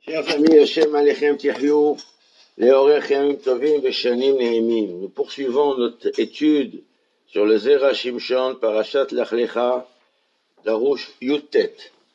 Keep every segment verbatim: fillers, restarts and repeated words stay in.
Chers amis, Hashem Alechem Tihyou, Leorechem Tovim Veshanim Nehemim. Nous poursuivons notre étude sur le Zera Shimshon, Parashat Lech Lecha, Darush Yutet.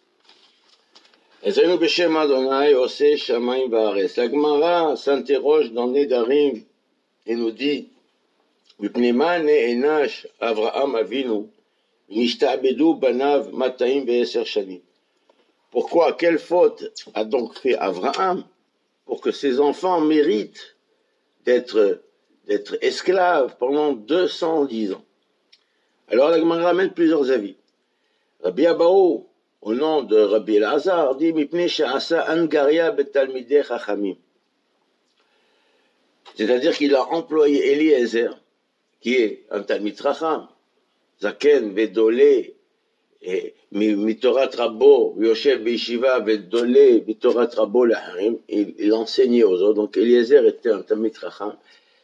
Ezenu Beshem Adonai, Ose Shamayim Vaaretz. La Gemara s'interroge dans Nedarim et nous dit Mipnema Ne'enash Avraham Avinu, Nishtabedu Banav Mataim Ve'eser Shanim. Pourquoi, quelle faute a donc fait Abraham pour que ses enfants méritent d'être, d'être esclaves pendant deux cent dix ans? Alors la Gemara ramène plusieurs avis. Rabbi Abahu, au nom de Rabbi Elazar, dit Mipnei she'asa angaria betalmidei chachamim. C'est-à-dire qu'il a employé Eliezer, qui est un talmid chacham, zaken vedolé, et Mitorat Rabo, Yoshev Beishiva, Vedolé, Mitorat Rabo, il enseignait aux autres. Donc Eliezer était un Talmid Chacham.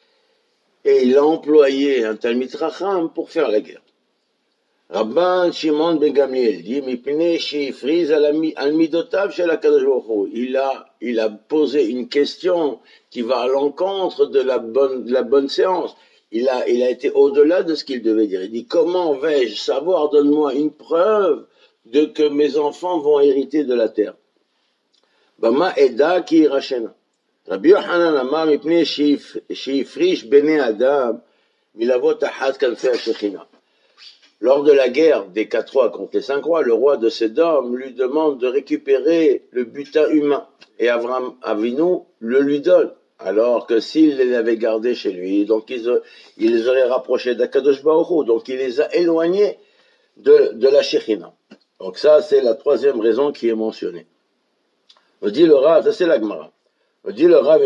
Et il a employé un Talmid Chacham pour faire la guerre. Rabban Shimon Ben Gamliel dit, Mipnei she'ifriz al midotav shel HaKadosh Baruch Hu. Il a, il a posé une question qui va à l'encontre de la bonne, de la bonne séance. Il a, il a été au-delà de ce qu'il devait dire. Il dit, comment vais-je savoir, donne-moi une preuve de que mes enfants vont hériter de la terre. Bama eda ki irachena. Rabbi Yochanan amar mipnei she'ifrish bnei adam milavot achat kanfei hashechina. Lors de la guerre des quatre rois contre les cinq rois, le roi de Sédom lui demande de récupérer le butin humain. Et Avraham Avinu le lui donne. Alors que s'il les avait gardés chez lui, donc ils, ils les auraient rapprochés d'Akadosh Baruch Hu, donc il les a éloignés de, de la Shechina. Donc ça, c'est la troisième raison qui est mentionnée. On dit le Rav, ça c'est la Gemara. On dit le Rav,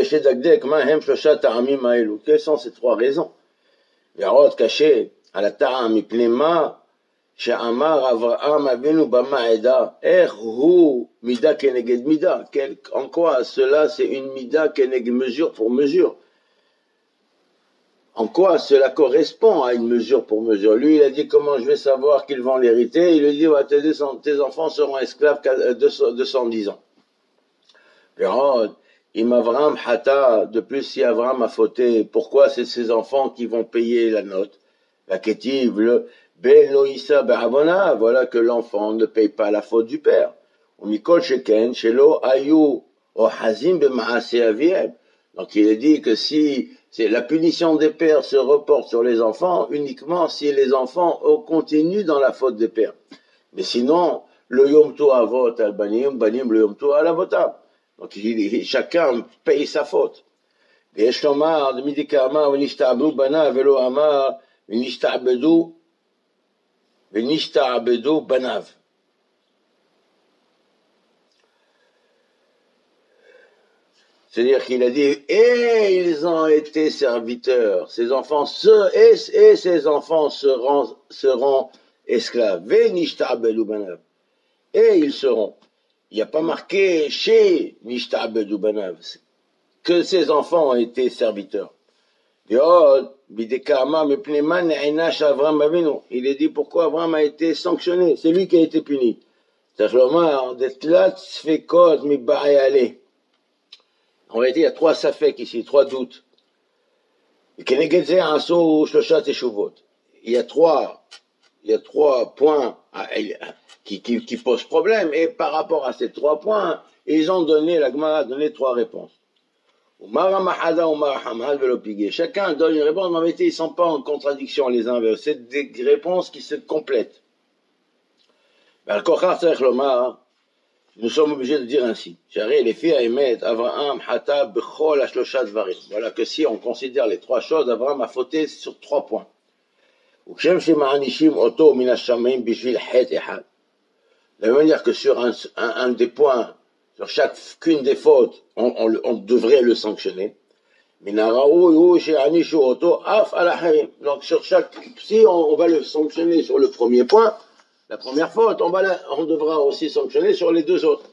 quelles sont ces trois raisons? Yarot caché à la ta'am mipnema, she'amar Avraham Avinu bama eda, er hu mida keneged mida. En quoi cela c'est une mida keneged, mesure pour mesure? En quoi cela correspond à une mesure pour mesure? Lui, il a dit comment je vais savoir qu'ils vont l'hériter. Il lui dit ouais, tes, tes enfants seront esclaves deux cent dix ans. Im Avraham hata, de plus si Avraham a fauté, pourquoi c'est ses enfants qui vont payer la note? La kétive, le beloïsa be'avona, voilà que l'enfant ne paye pas la faute du père. Umikol sheken shelo ayu o hazim be'maase aviem. Donc il est dit que si c'est la punition des pères se reporte sur les enfants uniquement si les enfants continuent dans la faute des pères. Mais sinon, le yom to avot al banim, banim le yom to al avotam. Donc il, chacun paye sa faute. Et Shlomar de Midikama v'nishtabdu bana velo amar v'nishtabdu v'nishtabdu banav. C'est-à-dire qu'il a dit, et ils ont été serviteurs, ces enfants, se, et, et ces enfants seront, seront esclaves. V'nishtabdu banav. Et ils seront. Il n'y a pas marqué chez Nishtabedou Banav que ses enfants ont été serviteurs. Il est dit pourquoi Abraham a été sanctionné. C'est lui qui a été puni. En réalité, il y a trois safek ici, trois doutes. Il y a trois, il y a trois points à, Qui, qui, qui pose problème, et par rapport à ces trois points, ils ont donné, la Gemara a donné trois réponses. Chacun donne une réponse, mais en vérité, ils ne sont pas en contradiction les uns avec eux, c'est des réponses qui se complètent. Nous sommes obligés de dire ainsi. Voilà que si on considère les trois choses, Abraham a fauté sur trois points. De la même manière que sur un, un, un des points, sur chacune des fautes, on, on, on devrait le sanctionner. Donc sur chaque, si on, on va le sanctionner sur le premier point, la première faute, on, va la, on devra aussi sanctionner sur les deux autres.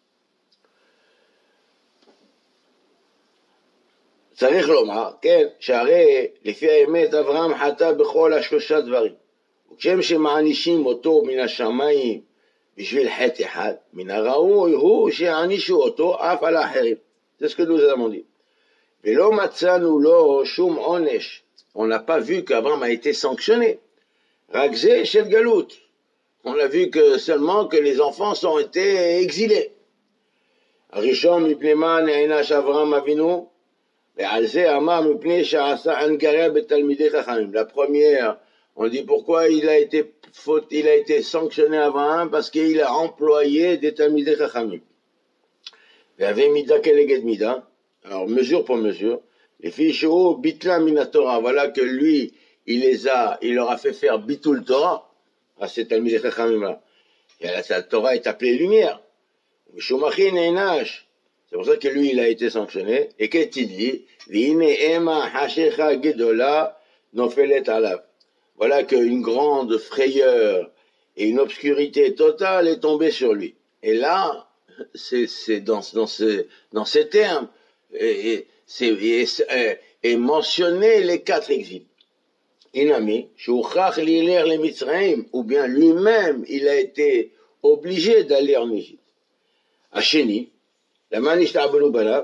צריך לומר, כן, שהרי לפי האמת אברהם חטא בכל השלושה דברים. וכשם שמענישים אותו מן השמיים בשביל חטא אחד, מן הראוי הוא שיענישו אותו אף על האחרים. C'est ce que nous avons dit. ולא מצאנו לו שום עונש. On n'a pas vu qu'Abraham a été sanctionné. רק זה של גלות. On a vu que seulement que les enfants ont été exilés. הראשון מפני מה נענש אברהם אבינו, ועל זה אמר מפני שעשה הנגריה בתלמידי חכמים. La première, on dit pourquoi il a été faute, il a été sanctionné Abraham, parce qu'il a employé des talmidei chachamim. Avait mida keleged mida, alors mesure pour mesure, les filles shou bitla mina Torah, voilà que lui, il les a, il leur a fait faire bitul Torah, à ces talmidei chachamim là. Et la Torah est appelée lumière. Shumachin enash. C'est pour ça que lui, il a été sanctionné. Et qu'est-ce qu'il dit? Vine ema hashecha gedola nofelet alav. Voilà qu'une grande frayeur et une obscurité totale est tombée sur lui. Et là, c'est dans, dans, ce, dans ces termes, et, et, et, et, et mentionner les quatre exils. Inami, shouchach liler le Mitzrayim, ou bien lui-même, il a été obligé d'aller en Égypte. Hacheni, la manish ta'abunu banav,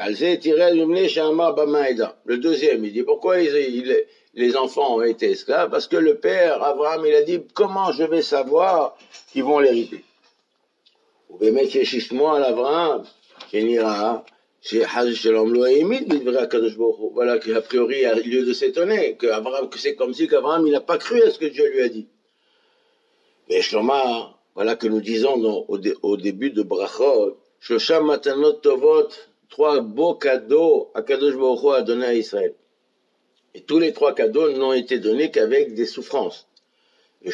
le deuxième, il dit pourquoi il, il, les enfants ont été esclaves? Parce que le père Abraham, il a dit comment je vais savoir qu'ils vont l'hériter? Voilà qu'a priori, il y a lieu de s'étonner que Abraham, que c'est comme si qu'Abraham, il n'a pas cru à ce que Dieu lui a dit. Mais Shloma, voilà que nous disons dans, au, dé, au début de Brachot, Shlosham matanot tovot, trois beaux cadeaux à Kadosh Baruch Hu a donné à Israël. Et tous les trois cadeaux n'ont été donnés qu'avec des souffrances. Et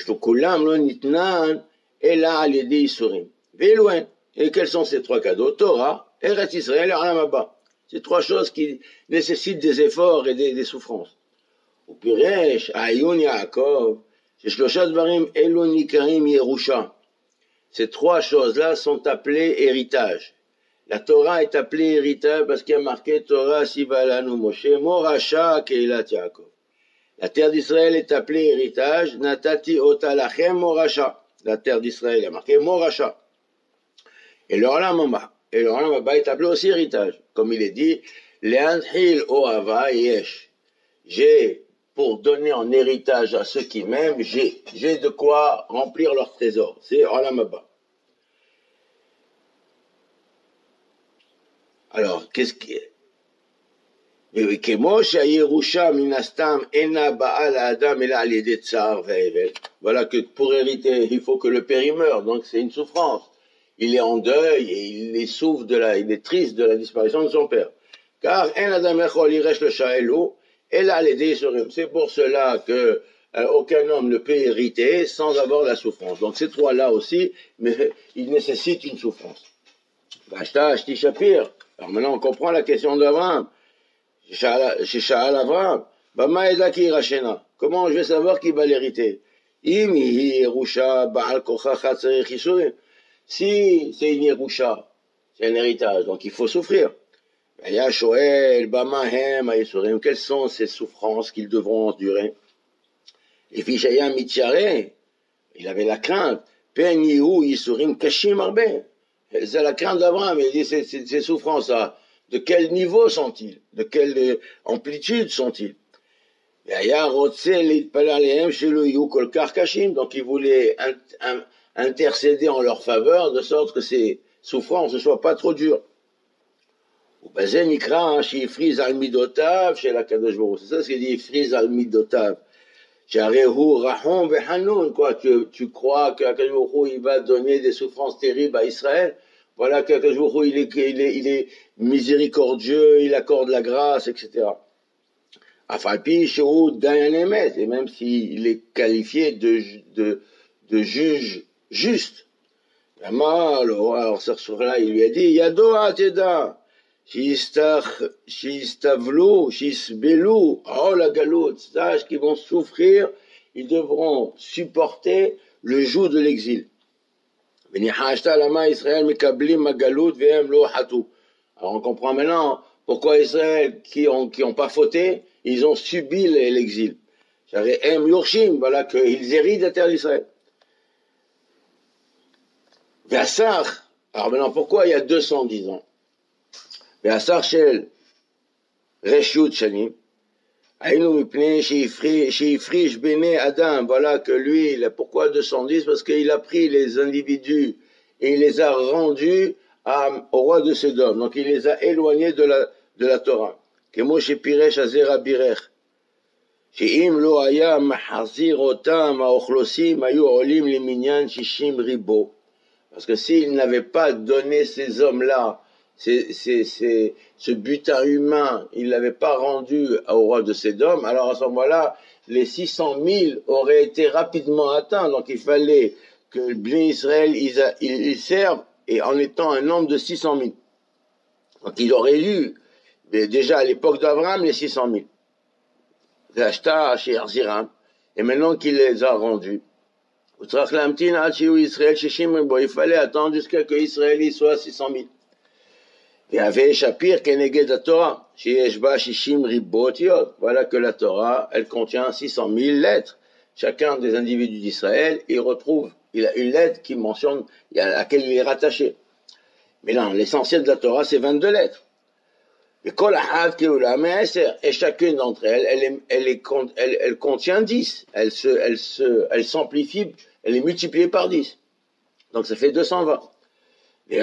quels sont ces trois cadeaux? Torah, Eretz Israël et Olam Haba. C'est trois choses qui nécessitent des efforts et des, des souffrances. Upiresh, Ayun Yaakov, Shloshah Dvarim Elu Nikarim Yerusha. Ces trois choses-là sont appelées héritage. La Torah est appelée héritage parce qu'il y a marqué Torah Sivalanu Moshe Morasha Keilat Yaakov. La terre d'Israël est appelée héritage. Natati Otalachem Morasha. La terre d'Israël est marquée Morasha. Et le Olam Haba. Et le Olam Haba est appelé aussi héritage. Comme il est dit, Le'anhil Ohava Yesh. J'ai, pour donner en héritage à ceux qui m'aiment, j'ai. J'ai de quoi remplir leur trésor. C'est Olam Haba. Alors, qu'est-ce qui est? Voilà que pour hériter, il faut que le père y meure, donc c'est une souffrance. Il est en deuil et il est souffre de la, il est triste de la disparition de son père. Car c'est pour cela que euh, aucun homme ne peut hériter sans avoir la souffrance. Donc ces trois-là aussi, mais ils nécessitent une souffrance. Alors maintenant on comprend la question d'Abraham. Chez Sha'al Abraham, comment je vais savoir qui va l'hériter? Si c'est une Yerusha, c'est un héritage, donc il faut souffrir. Quelles sont ces souffrances qu'ils devront endurer? Et Fishaya Mitchare, il avait la crainte. C'est la crainte d'Abraham. Il dit ces, ces, ces souffrances-là, de quel niveau sont-ils? De quelle amplitude sont-ils? Donc il voulait intercéder en leur faveur, de sorte que ces souffrances ne soient pas trop dures. C'est ça ce qu'il dit, Frise al midotav. Quoi, tu, tu crois qu'Akadosh Baruch Hu, il va donner des souffrances terribles à Israël? Voilà qu'Akadosh Baruch Hu, il est, il est, il est miséricordieux, il accorde la grâce, et cetera. Et même s'il est qualifié de, de, de juge juste. Alors, ce soir-là, il lui a dit, Yado Ateda. Shistavlu, Shisbelu, oh la galoute, sache qu'ils vont souffrir, ils devront supporter le joug de l'exil. Alors on comprend maintenant pourquoi Israël, qui ont, qui ont pas fauté, ils ont subi l'exil. Voilà qu'ils héritent la terre d'Israël. Ve'asar, alors maintenant pourquoi il y a deux cent dix ans? Ve'asar shel reshut shanim, Aïnou mipnei sheifrish bene Adam, voilà que lui, il a, pourquoi deux cent dix? Parce qu'il a pris les individus et il les a rendus à, au roi de Sédom. Donc il les a éloignés de la, de la Torah. Kemo shepiresh azera birech. She'im lo haya mahazir otam ha'ochlosim hayu olim liminyan shishim ribo. Parce que s'il n'avait pas donné ces hommes-là, c'est, c'est, c'est, ce butin humain, il l'avait pas rendu au roi de Sédom, alors à ce moment-là, les six cent mille auraient été rapidement atteints. Donc il fallait que le Bnei Israël, ils, a, ils, ils servent, et en étant un nombre de six cent mille. Donc il aurait eu, déjà à l'époque d'Abraham, les six cent mille. Et maintenant qu'il les a rendus, il fallait attendre jusqu'à ce qu'Israël soit six cent mille. Voilà que la Torah, elle contient six cent mille lettres. Chacun des individus d'Israël, il retrouve, il a une lettre qui mentionne, à laquelle il est rattaché. Mais non, l'essentiel de la Torah, c'est vingt-deux lettres. Et chacune d'entre elles, elle, est, elle, est, elle, elle contient dix. Elle se, elle se, elle s'amplifie, elle est multipliée par dix. Donc ça fait deux cent vingt. Et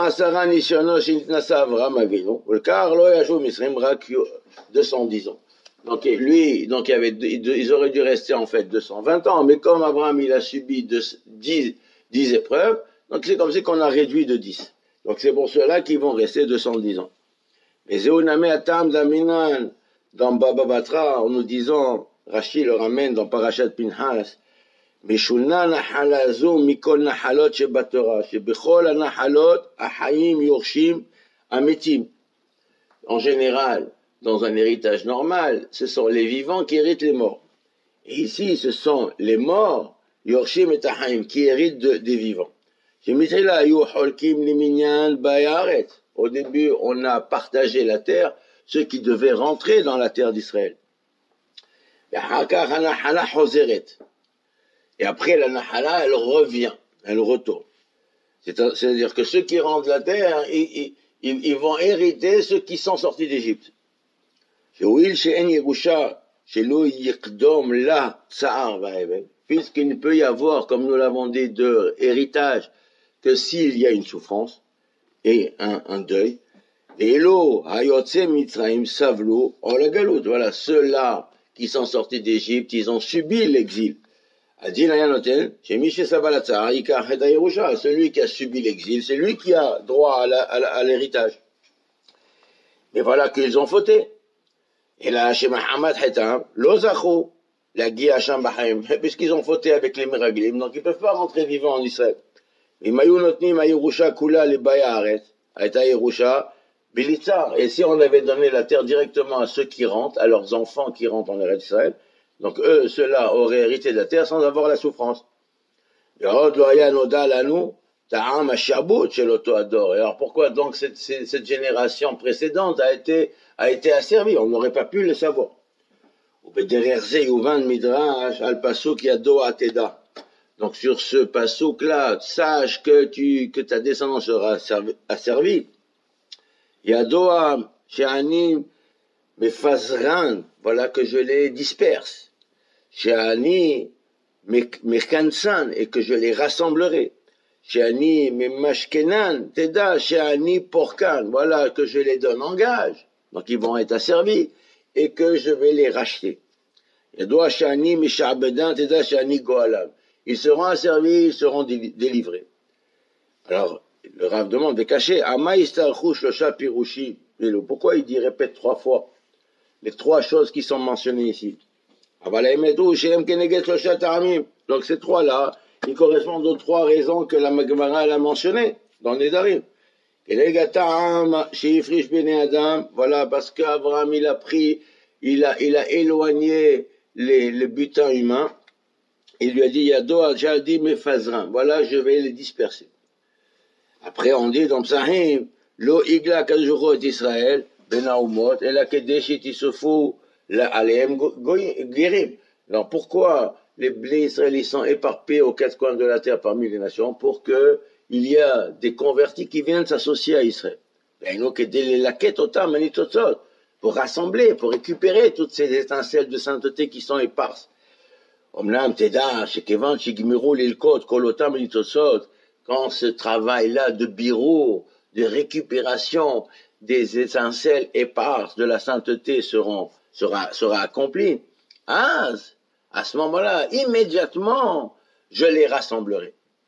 deux cent dix ans. Donc lui, donc il y avait, ils auraient dû rester en fait deux cent vingt ans, mais comme Abraham il a subi dix, dix épreuves, donc c'est comme si qu'on a réduit de dix. Donc c'est pour cela qu'ils vont rester deux cent dix ans. Mais Zéoname Atam Daminan, dans Baba Batra, en nous disant, Rashi le ramène dans Parashat Pinhas, משונה נחלה זו מכל נחלות שבתורה, שבכל הנחלות החיים יורשים המתים. En général, dans un héritage normal, ce sont les vivants qui héritent les morts. Et ici, ce sont les morts, yorshim et ahayim, qui héritent de, des vivants. Au début, on a partagé la terre, ceux qui devaient rentrer dans la terre d'Israël. Et après, la Nahala, elle revient, elle retourne. C'est-à-dire que ceux qui rentrent la terre, ils, ils, ils vont hériter ceux qui sont sortis d'Égypte. Puisqu'il ne peut y avoir, comme nous l'avons dit, de héritage que s'il y a une souffrance et un, un deuil. Voilà, ceux-là qui sont sortis d'Égypte, ils ont subi l'exil. Celui qui a subi l'exil, c'est lui qui a droit à, la, à, la, à l'héritage. Mais voilà qu'ils ont fauté. Et là, chez Mahamad Hetam, l'Ozacho, la Guy Hacham Bahaim, puisqu'ils ont fauté avec les Miraglim, donc ils ne peuvent pas rentrer vivants en Israël. Et si on avait donné la terre directement à ceux qui rentrent, à leurs enfants qui rentrent en Eretz Israël, donc eux, ceux-là auraient hérité de la terre sans avoir la souffrance. Et alors pourquoi donc cette, cette génération précédente a été, a été asservie? On n'aurait pas pu le savoir. Donc sur ce pasouk-là, sache que, tu, que ta descendance sera asservie. Yadoa she'ani mefazran, voilà que je les disperse. She'ani mekansan, et que je les rassemblerai. She'ani memashkenan, teda she'ani porkan, voilà que je les donne en gage. Donc ils vont être asservis et que je vais les racheter. Yadoa she'ani meshabedan, teda she'ani goalam. Ils seront asservis, ils seront délivrés. Alors, le Rav demande de cacher, pourquoi il dit répète trois fois les trois choses qui sont mentionnées ici? Donc ces trois-là, ils correspondent aux trois raisons que la Gemara a mentionnées dans les Nedarim. Voilà, parce qu'Abraham il a pris, il a, il a éloigné les, les butins humains. Il lui a dit, Yado, j'ai dit mes fazrin. Voilà, je vais les disperser. Après, on dit dans Psahim, Lo igla kajuro d'Israël, ben aumot, et la kedeshit isofu, la aleem guérim. Alors, pourquoi les blés israéliens sont éparpillés aux quatre coins de la terre parmi les nations? Pour que il y a des convertis qui viennent s'associer à Israël. Pour rassembler, pour récupérer toutes ces étincelles de sainteté qui sont éparses. Quand ce travail-là de bureau, de récupération des étincelles éparses de la sainteté seront, sera, sera accompli, à ce moment-là, immédiatement, je les rassemblerai.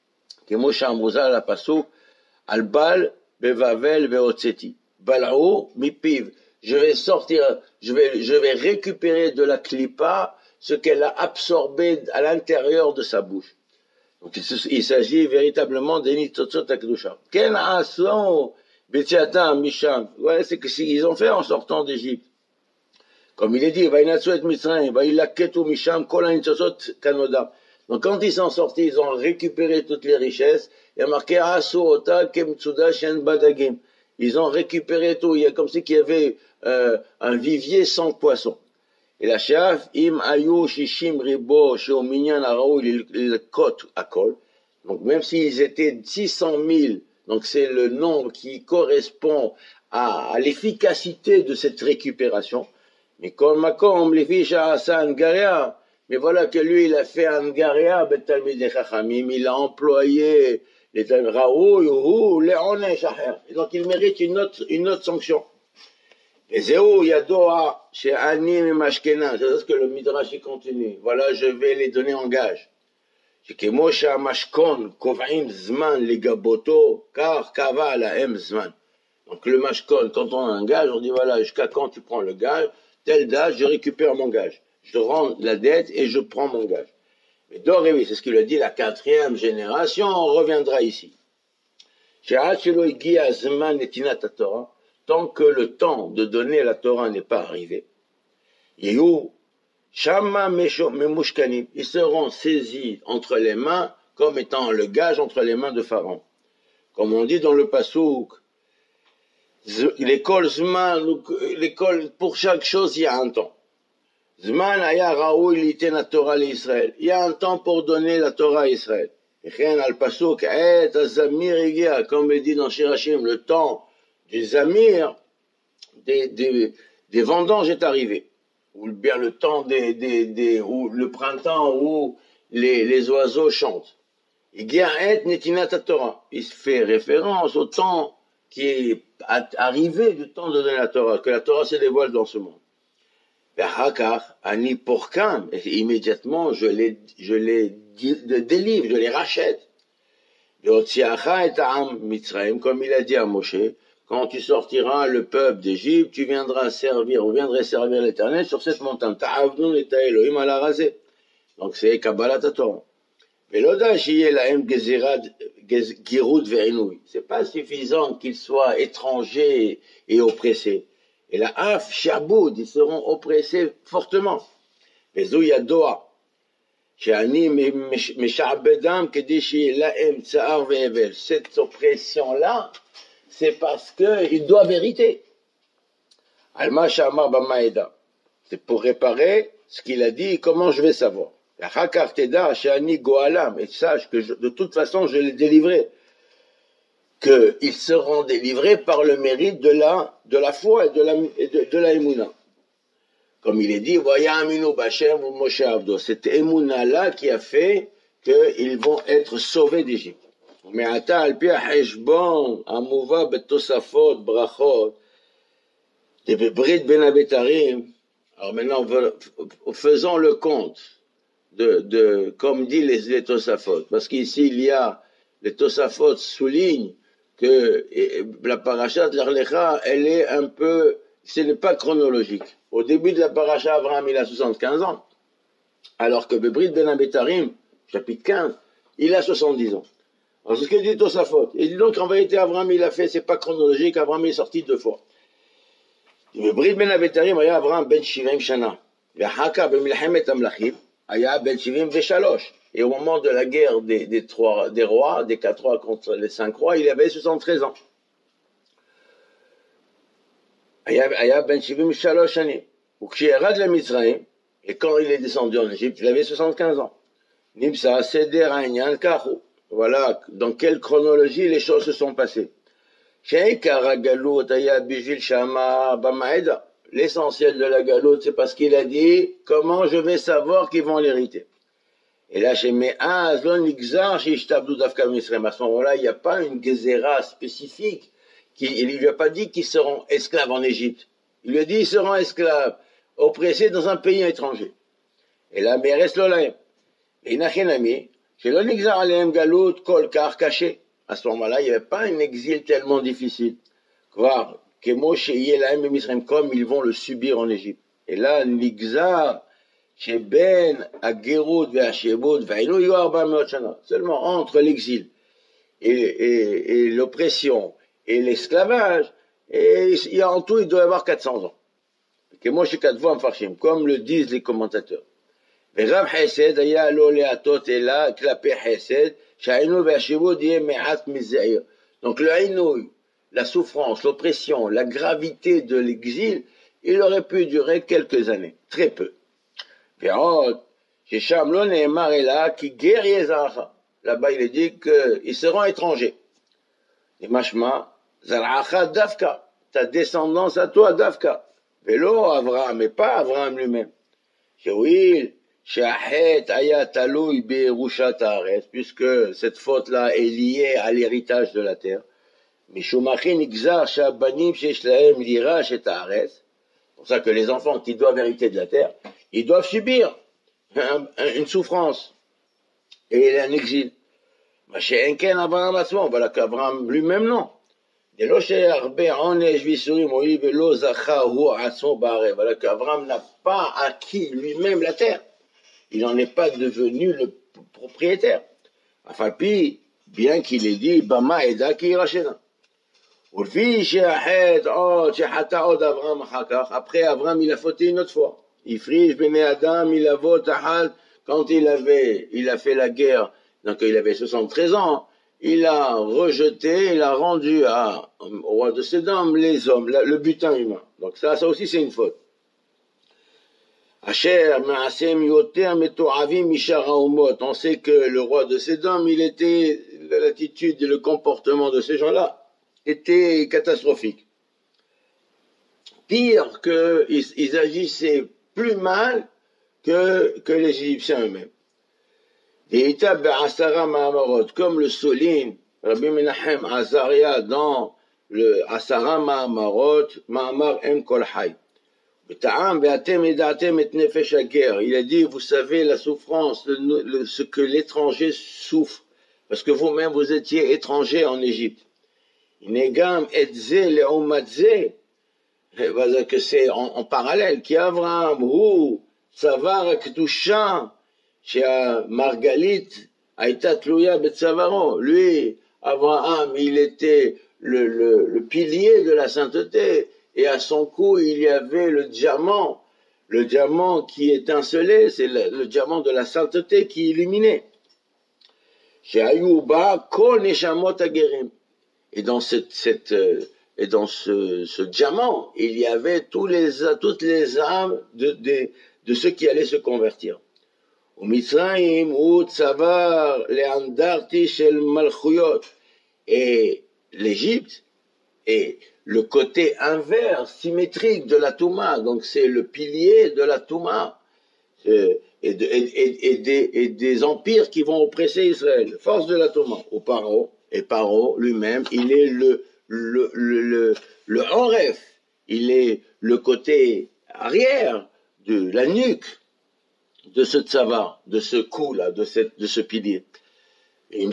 Al-Bal, Bevavel, Veotseti. Bal'ou, Mipiv. Je vais sortir, je vais, je vais récupérer de la klipa ce qu'elle a absorbé à l'intérieur de sa bouche. Donc, il s'agit véritablement d'Enitotsot Akdusha. Ken Ason, Betziata, Misham. Voilà, c'est ce qu'ils ont fait en sortant d'Égypte. Comme il est dit, Vainatsu et Mitzrayim, Vailaketu Misham, Kol Enitotsot Kanoda. Donc, quand ils sont sortis, ils ont récupéré toutes les richesses. Il y a marqué Asu Ota Kemtsuda Shen Badagim. Ils ont récupéré tout. Il y a comme si qu'il y avait euh, un vivier sans poissons. Et la chef, im ayu shishim ribo sheominyan araou il kot akol. Donc même s'ils étaient six cent mille, donc c'est le nombre qui correspond à, à l'efficacité de cette récupération. Mais kol makom lefi sha'asa angaria. Mais voilà que lui il a fait angaria betalmidei chachamim, il a employé les raou les onesh acher. Et donc il mérite une autre une autre sanction. Et Zéou Yadoa chez Anim et Mashkena, c'est ce que le Midrash continue. Voilà, je vais les donner en gage. Chez Mosha Mashkon, Kovaim Zman, les Gaboto, car Kava la M Zman. Donc le Mashkon, quand on a un gage, on dit voilà, jusqu'à quand tu prends le gage, telle date, je récupère mon gage. Je rends la dette et je prends mon gage. Mais Dorévi, c'est ce qu'il a dit, la quatrième génération, on reviendra ici. Chez Hachelo Igia Zman et Tinat Torah, tant que le temps de donner la Torah n'est pas arrivé, ils seront saisis entre les mains comme étant le gage entre les mains de Pharaon. Comme on dit dans le Passouk, l'école Zman, l'école, pour chaque chose, il y a un temps. Zman aya raoui liten Torah l'Israël. Il y a un temps pour donner la Torah à Israël. Et al Passouk, et azamir igia, comme il dit dans Shirashim, le temps du zamir, des, des, des vendanges est arrivé, ou bien le temps des, des, des ou le printemps où les, les oiseaux chantent. Il fait référence au temps qui est arrivé du temps de donner la Torah, que la Torah se dévoile dans ce monde. Et immédiatement je les, je les délivre, je les rachète. Comme il a dit à Moshe, quand tu sortiras le peuple d'Égypte, tu viendras servir, vous viendrez servir l'Éternel sur cette montagne. Donc c'est Kabbalat Torah. C'est pas suffisant qu'ils soient étrangers et oppressés. Et la Af, Shaboud, ils seront oppressés fortement. Mais Zouyadoa. Cette oppression-là, c'est parce qu'ils doivent hériter. C'est pour réparer ce qu'il a dit, comment je vais savoir. Et sache que je, de toute façon je les délivrerai. Qu'ils seront délivrés par le mérite de la, de la foi et de la, et de, de la émouna. Comme il est dit, c'est émouna-là qui a fait qu'ils vont être sauvés d'Égypte. Mais attends, al-pi heshbon, amuva betosafot, brachot, de brit ben abetarim. Alors maintenant, faisons le compte de, de comme dit les, les tosafot, parce qu'ici il y a les tosafot soulignent que la paracha de l'Arlecha, elle est un peu, ce n'est pas chronologique. Au début de la paracha, Abraham il a soixante-quinze ans, alors que Bebrit ben abetarim, chapitre quinze, il a soixante-dix ans. Alors, c'est ce que dit Tosafot. Il dit donc, en vérité, Abraham, il a fait, c'est pas chronologique, Abraham est sorti deux fois. Le Brit ben Abetarim, aya Abraham ben Shivim Shana. V'haka ben Milchemet Amlachim, aya ben Shivim Veshalosh. Et au moment de la guerre des, des trois, des rois, des quatre rois contre les cinq rois, il avait soixante-treize ans. Aya ben Shivim Shalosh Shani. Ou Kshierad le Mitzrayim, et quand il est descendu en Égypte, il avait soixante-quinze ans. Nimsa Seder Ainyan Kachu. voilà dans quelle chronologie les choses se sont passées. L'essentiel de la galoute, c'est parce qu'il a dit comment je vais savoir qu'ils vont l'hériter. Et là, chez Méa, à ce moment-là, il n'y a pas une gezéra spécifique. Qui, il ne lui a pas dit qu'ils seront esclaves en Égypte. Il lui a dit qu'ils seront esclaves, oppressés dans un pays étranger. Et là, Méres Lolaim. Et Nachenami, chez l'Onixar Aleem Galout, Kolkar caché. À ce moment-là, il n'y avait pas un exil tellement difficile. Voir que Moshe Yelaim et Misraim, comme ils vont le subir en Égypte. Et là, Nixar, chez Ben, Agerut, Ve'ashebut, Ve'inu Yoarba Meotchana. Seulement entre l'exil et, et, et l'oppression et l'esclavage, et il y a en tout, il doit y avoir quatre cents ans. Que Moshe Kadvo Farshim, comme le disent les commentateurs. ורב חסד היה לו להטות אלה כלפי חסד, שהעינוי והשיבוד יהיה מעט מזעיר. Donc le hainouï, la souffrance, l'oppression, la gravité de l'exil, il aurait pu durer quelques années, très peu. ועוד, ששם לא נאמר אלא כי גר יהיה זרעך. Là-bas il est dit qu'ils seront étrangers. Et mashma, זרעך דווקא, ta descendance à toi דווקא. ולא אברהם, mais pas Abraham lui-même. שהואיל puisque cette faute-là est liée à l'héritage de la terre. C'est pour ça que les enfants qui doivent hériter de la terre, ils doivent subir un, un, une souffrance et un exil. Voilà qu'Abraham lui-même non. Voilà qu'Abraham n'a pas acquis lui-même la terre. Il n'en est pas devenu le propriétaire. Enfin, puis, bien qu'il ait dit, Bama Eda ki rachena. Après, Abraham, il a fauté une autre fois. Ifrish bene Adam, il a voté quand il avait, il a fait la guerre, donc il avait soixante-treize ans, il a rejeté, il a rendu à, au roi de Sédom les hommes, le butin humain. Donc ça, ça aussi, c'est une faute. On sait que le roi de Sédom, il était, l'attitude et le comportement de ces gens-là était catastrophique. Pire qu'ils ils agissaient plus mal que, que les Égyptiens eux-mêmes. Comme le souligne Rabbi Menachem Azaria dans le Asara Ma'amarot, Ma'amar Em Kol Hay. Il a dit, vous savez la souffrance, le, le, ce que l'étranger souffre, parce que vous-même vous étiez étranger en Égypte. Que c'est en, en parallèle, qui Avraham, ou Tsavar Kedusha, chez Margalit, Aïta Tlouya Betsavaro. Lui, Avraham, il était le, le, le pilier de la sainteté. Et à son cou, il y avait le diamant, le diamant qui étincelait, c'est le, le diamant de la sainteté qui illuminait. Chez Ayouba, Kol Neshamot Agerim. Et dans cette, cette, et dans ce, ce diamant, il y avait tous les, toutes les âmes de, de, de ceux qui allaient se convertir. Au Mitzrayim, ou Tsavar, Leandarti, Shel Malchuyot. Et l'Égypte, et le côté inverse, symétrique de la Touma, donc c'est le pilier de la Touma, euh, et, de, et, et, et, des, et des empires qui vont oppresser Israël, force de la Touma, au Paro, et Paro lui-même, il est le, le, le, le, le Enref, il est le côté arrière de la nuque de ce tsavar, de ce cou-là, de, cette, de ce pilier. Donc,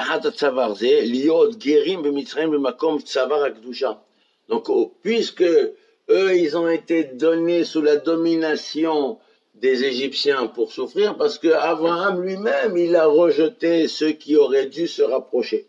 puisque eux, ils ont été donnés sous la domination des Égyptiens pour souffrir, parce que Abraham lui-même, il a rejeté ceux qui auraient dû se rapprocher.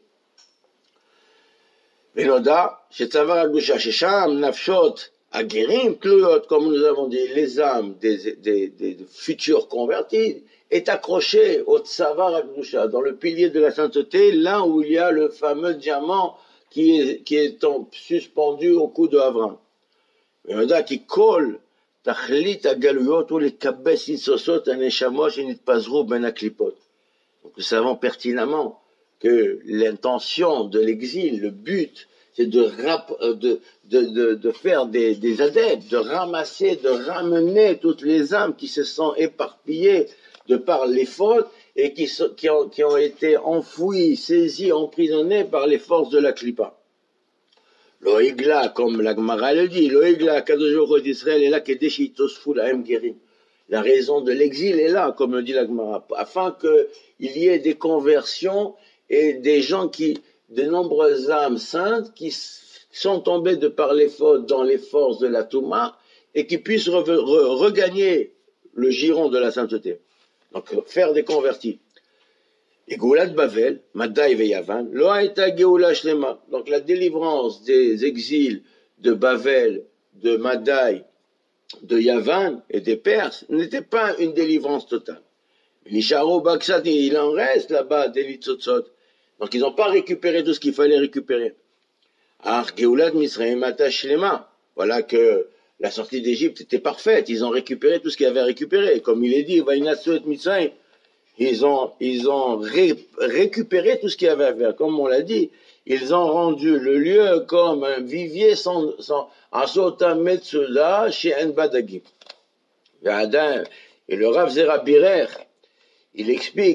Veloda, chez Tsavar Akdusha, chez Sham, Nafshot, Aguerim, Tlouyot, comme nous avons dit, les âmes des, des, des, des futurs convertis, est accroché au Tsavar Akdusha, dans le pilier de la sainteté, là où il y a le fameux diamant qui est, qui est en, suspendu au cou de Avram. Veloda qui colle, Tachlit Agaluyot, ou les Kabes Sisosot, Aneshamot, Shinit Pazrou, Ben Aklipot. Donc nous savons pertinemment que l'intention de l'exil, le but, c'est de, de, de, de, de faire des, des adeptes, de ramasser, de ramener toutes les âmes qui se sont éparpillées de par les fautes et qui, sont, qui, ont, qui ont été enfouies, saisies, emprisonnées par les forces de la Klippa. L'Oigla, comme la Gemara le dit, l'Oigla, Kadosh Baruch Hu d'Israël est là, Kedeshi Tosfu Lahem Gerim. La raison de l'exil est là, comme le dit la Gemara, afin qu'il y ait des conversions et des gens qui, de nombreuses âmes saintes qui sont tombées de par les fautes dans les forces de la Touma et qui puissent re, re, regagner le giron de la sainteté. Donc, faire des convertis. Et Geulat Bavel, Madai ve Yavan, lo haïta Geoula Shlema. Donc, la délivrance des exils de Bavel, de Madai, de Yavan et des Perses n'était pas une délivrance totale. Nisharo Baksati, il en reste là-bas des Litzotzot. Donc, ils n'ont pas récupéré tout ce qu'il fallait récupérer. Ar Geulat Misraim Shlema. Voilà que la sortie d'Égypte était parfaite. Ils ont récupéré tout ce qu'ils avaient récupéré. Comme il est dit, Vainatsu et Misraim. Ils ont, ils ont ré, récupéré tout ce qu'il y avait à faire. Comme on l'a dit, ils ont rendu le lieu comme un vivier sans, sans, Asota Metsuda chez Enbadagi. Et le Rav Zera Birer, il explique,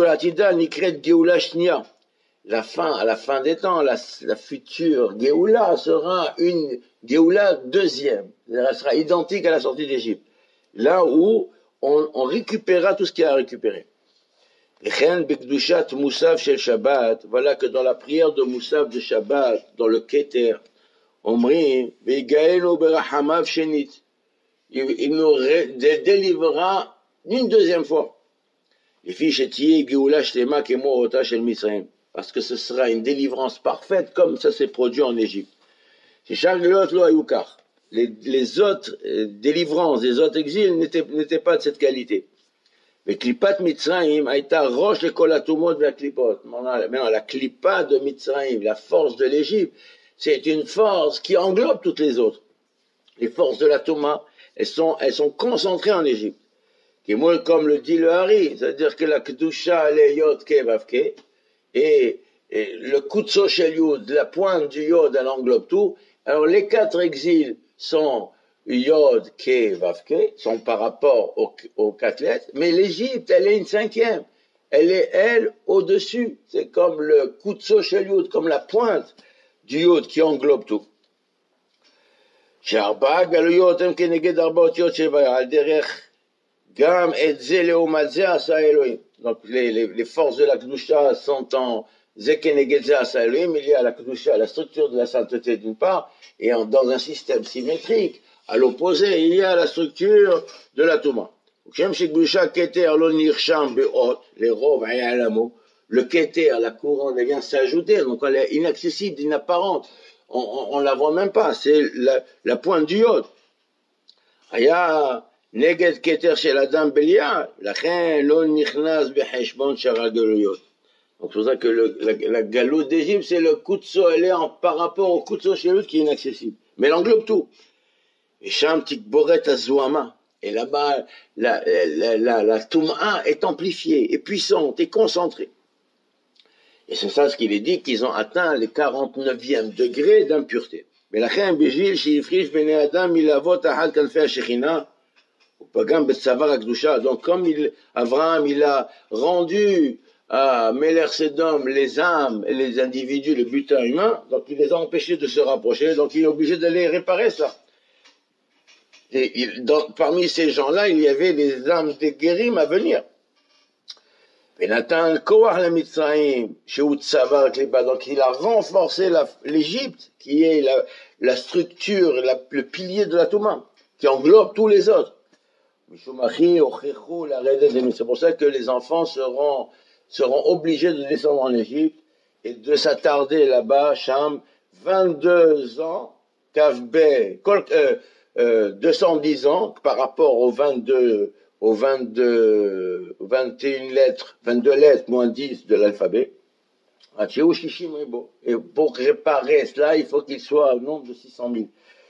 la fin, à la fin des temps, la, la future Géoula sera une Géoula deuxième. Elle sera identique à la sortie d'Égypte. Là où on, on récupérera tout ce qu'il y a à récupérer. Voilà que dans la prière de Moussaf de Shabbat, dans le Keter, Omri, il nous délivrera une deuxième fois. Parce que ce sera une délivrance parfaite comme ça s'est produit en Égypte. Les, les autres euh, délivrances, les autres exils n'étaient, n'étaient pas de cette qualité. Mais Klipat Mitzrayim a été roche de Kolatumot de la Klipot. Maintenant, la Klipa de Mitzrayim, la force de l'Égypte, c'est une force qui englobe toutes les autres. Les forces de la Touma, elles sont, elles sont concentrées en Égypte. Comme le dit le Hari, c'est-à-dire que la Kedusha, le Yod Kevavke, et, et le Kutso Shel Yud, la pointe du Yod, elle englobe tout. Alors, les quatre exils sont Yod, Ke, Vav, Ke, sont par rapport aux, aux quatre lettres, mais l'Égypte, elle est une cinquième. Elle est, elle, au-dessus. C'est comme le Kutso Shel Yud, comme la pointe du Yod qui englobe tout. Donc, les, les, les forces de la Kedusha sont en Zekenegedze Asa Elohim, il y a la Kedusha, la structure de la sainteté d'une part, et en, dans un système symétrique, à l'opposé, il y a la structure de la Touma. Le Keter, la couronne, elle vient s'ajouter, donc elle est inaccessible, inapparente. On, on, on la voit même pas, c'est la, la pointe du Yod. Aya, Neged Keter chez la dame Belia, la chen lo nichnas beheshbon shara galuyot. Donc c'est pour ça que le, la, la galoute d'Égypte, c'est le Kutso, elle est en, par rapport au Kutso chez lui qui est inaccessible. Mais elle englobe tout. Et Sham Tikboret Azouama. Et là-bas, la, la, la, la Touma est amplifiée, est puissante, est concentrée. Et c'est ça ce qu'il est dit, qu'ils ont atteint les quarante-neuvième degré d'impureté. Mais la chen bejil, shifrish bene adam, il avot ahal kanfei shechina, ou pagam betsavar akdusha. Donc comme il, Abraham, il a rendu à Meler Sedom les âmes et les individus, le butin humain, donc il les a empêchés de se rapprocher, donc il est obligé d'aller réparer ça. Et il, dans, parmi ces gens-là, il y avait les âmes des guérim à venir. Donc il a renforcé l'Égypte, qui est la, la structure, la, le pilier de la Touma, qui englobe tous les autres. C'est pour ça que les enfants seront, seront obligés de descendre en Égypte et de s'attarder là-bas, Cham, vingt-deux ans, Kavbe, euh, euh, deux cent dix ans par rapport aux vingt-deux, aux vingt-deux, vingt et une lettres, vingt-deux lettres moins dix de l'alphabet. Et pour réparer cela, il faut qu'il soit au nombre de six cent mille.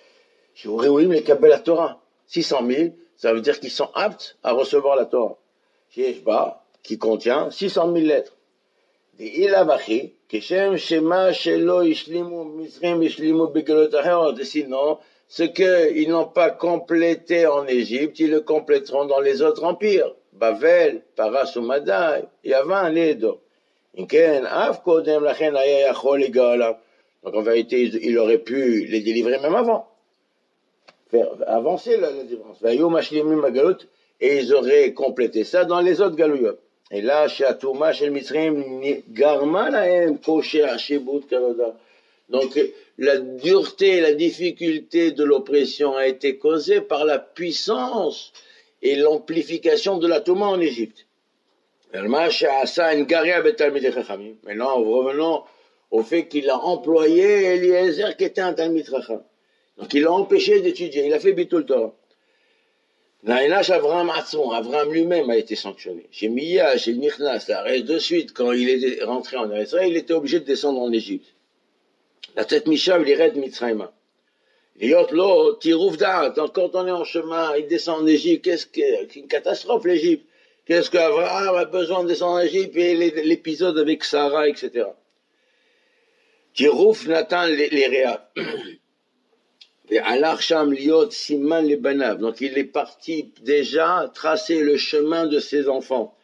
La Torah, six cent mille, ça veut dire qu'ils sont aptes à recevoir la Torah. Sheshba, qui contient six cent mille lettres. דאילה וכי, כשם שמה שלא השלימו במצרים השלימו בגלות אחרות, et sinon, ce qu'ils n'ont pas complété en Égypte, ils le compléteront dans les autres empires, Bavel, Paras ou Madaï, Yavan, les deux. Donc en vérité, il aurait pu les délivrer même avant, faire avancer la, la différence. Et ils auraient complété ça dans les autres galouyotes. Et là, chez Atouma, chez le Mitzrim, Garma lahem kosher hashibut kavoda. Donc la dureté, la difficulté de l'oppression a été causée par la puissance et l'amplification de l'Atouma en Égypte. Maintenant, revenons au fait qu'il a employé Eliezer qui était un Talmid Chacham. Donc il l'a empêché d'étudier, il a fait Bitul Torah. Naïnash Avraham Atzmon, Avraham lui-même a été sanctionné. Chez Miya, chez Nichnas, de suite, quand il est rentré en Israël, il était obligé de descendre en Égypte. La tête Mishav, il irait de Mitzrayma. Liot lo, Tirouf Da'at, quand on est en chemin, il descend en Égypte, qu'est-ce que, c'est une catastrophe l'Égypte. Qu'est-ce qu'Avraham a besoin de descendre en Égypte, et l'épisode avec Sarah, et cetera. Tirouf Nathan les réa. Donc il est parti déjà tracer le chemin de ses enfants.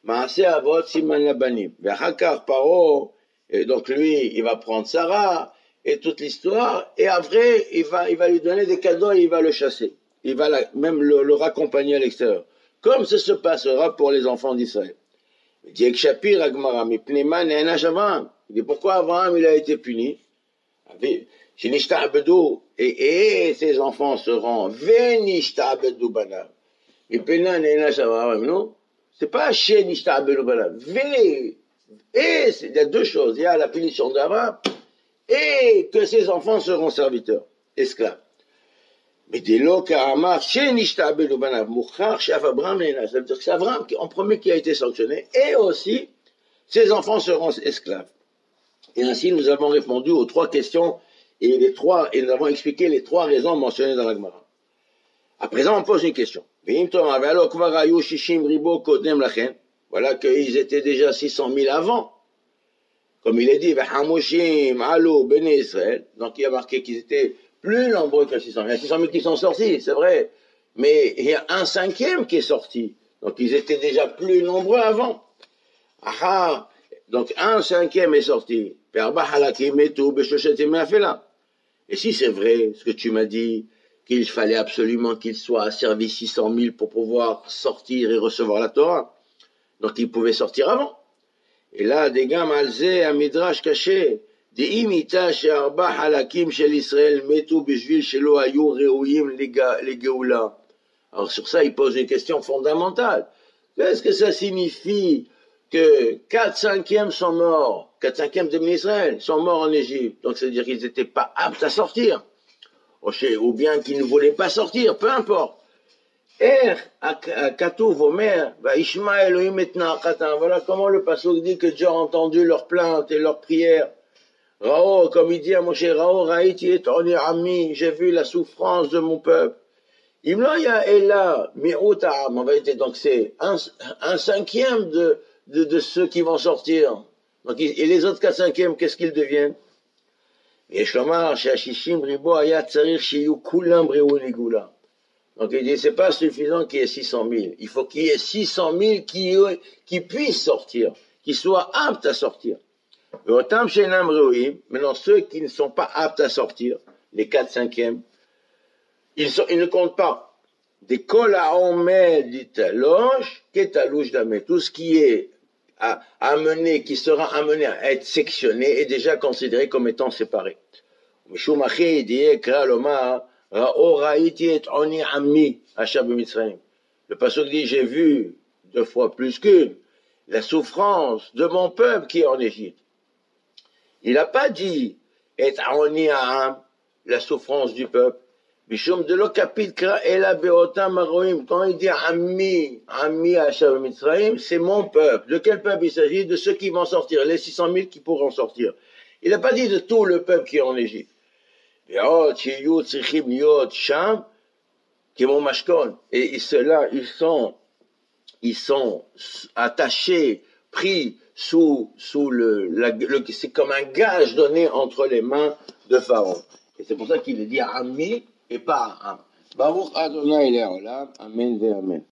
Et donc lui, il va prendre Sarah et toute l'histoire, et après, il va, il va lui donner des cadeaux et il va le chasser. Il va la, même le, le raccompagner à l'extérieur. Comme ça se passera pour les enfants d'Israël. Il dit pourquoi Abraham il a été puni? Et, et ses enfants seront Venishtabedou Banav. Et Pénan et Nashavam, non? C'est pas chez Nishtabedou Banav. V. Et il y a deux choses. Il y a la punition d'Abraham et que ses enfants seront serviteurs, esclaves. Mais dès lors qu'Abraham chez Nishtabedou Banav, Mouchar, chef Abraham et Nashavam, ça veut dire que c'est Abraham en premier qui a été sanctionné et aussi ses enfants seront esclaves. Et ainsi nous avons répondu aux trois questions. Et les trois, et nous avons expliqué les trois raisons mentionnées dans la Gemara. À présent, on pose une question. Voilà qu'ils étaient déjà six cent mille avant. Comme il est dit, donc il y a marqué qu'ils étaient plus nombreux que six cent mille. Il y a six cent mille qui sont sortis, c'est vrai. Mais il y a un cinquième qui est sorti. Donc ils étaient déjà plus nombreux avant. Aha. Donc un cinquième est sorti. Et si c'est vrai, ce que tu m'as dit, qu'il fallait absolument qu'il soit asservi six cent mille pour pouvoir sortir et recevoir la Torah, donc il pouvait sortir avant. Et là, des gars malzé à Midrash caché, des imita chez Arba halakim chez l'Israël, metu bishvil shelo ayu reouyim les geoula. Alors sur ça, il pose une question fondamentale. Qu'est-ce que ça signifie que quatre cinquièmes sont morts, quatre cinquièmes de Israël sont morts en Égypte, donc c'est-à-dire qu'ils n'étaient pas aptes à sortir, ou bien qu'ils ne voulaient pas sortir, peu importe. Er, Katouv, Omer, Ishma Elohim et Na'achatan, voilà comment le pasuk dit que Dieu a entendu leurs plaintes et leurs prières. Rao, comme il dit à Moshe, Rao, Raïti et Oni Ami, j'ai vu la souffrance de mon peuple. Imloya Ella, Mi'utam, en vérité, donc c'est un, un cinquième de De, de ceux qui vont sortir. Donc, et les autres quatre cinquièmes, qu'est-ce qu'ils deviennent? Donc il dit, c'est pas suffisant qu'il y ait six cent mille. Il faut qu'il y ait six cent mille qui, qui puissent sortir, qui soient aptes à sortir. Maintenant, ceux qui ne sont pas aptes à sortir, les quatre cinquièmes, ils, sont, ils ne comptent pas. Des kol ha'omed ditalosh, ketalouch damé. Tout ce qui est À, amené, qui sera amené à être sectionné est déjà considéré comme étant séparé. Le pasuk dit, j'ai vu deux fois plus qu'une la souffrance de mon peuple qui est en Égypte. Il n'a pas dit et la souffrance du peuple. Bishum de l'okapit kra ela beotam maroim. Quand il dit ami, ami Hashem Mitzrayim, c'est mon peuple. De quel peuple il s'agit? De ceux qui vont sortir, les six cent mille qui pourront sortir. Il n'a pas dit de tout le peuple qui est en Égypte. Et ceux-là, ils sont, ils sont attachés, pris sous, sous le, la, le c'est comme un gage donné entre les mains de Pharaon. Et c'est pour ça qu'il est dit Ami et pas Am. Baruch Adonai Leolam, Amen ve Amen.